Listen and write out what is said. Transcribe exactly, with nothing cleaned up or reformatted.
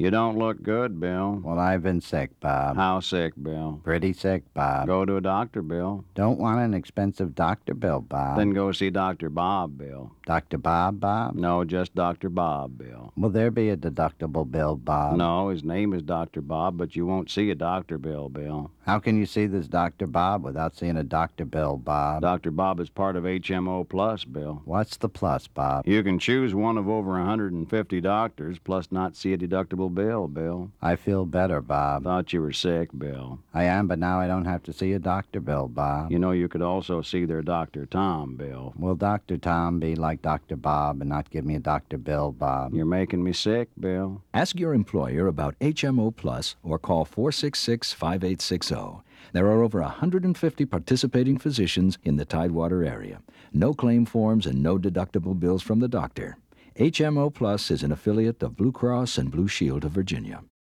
You don't look good, Bill. Well, I've been sick, Bob. How sick, Bill? Pretty sick, Bob. Go to a doctor, Bill. Don't want an expensive doctor bill, Bob. Then go see Doctor Bob, Bill. Doctor Bob, Bob? No, just Doctor Bob, Bill. Will there be a deductible bill, Bob? No, his name is Doctor Bob, but you won't see a doctor bill, Bill. How can you see this Doctor Bob without seeing a doctor bill, Bob? Doctor Bob is part of H M O Plus, Bill. What's the plus, Bob? You can choose one of over one hundred fifty doctors, plus not see a deductible bill, Bill. I feel better, Bob. Thought you were sick, Bill. I am, but now I don't have to see a doctor bill, Bob. You know you could also see their Doctor Tom, Bill. Will Doctor Tom be like Doctor Bob and not give me a doctor bill, Bob? You're making me sick, Bill. Ask your employer about H M O Plus or call four six six, five eight six zero. There are over one hundred fifty participating physicians in the Tidewater area. No claim forms and no deductible bills from the doctor. H M O Plus is an affiliate of Blue Cross and Blue Shield of Virginia.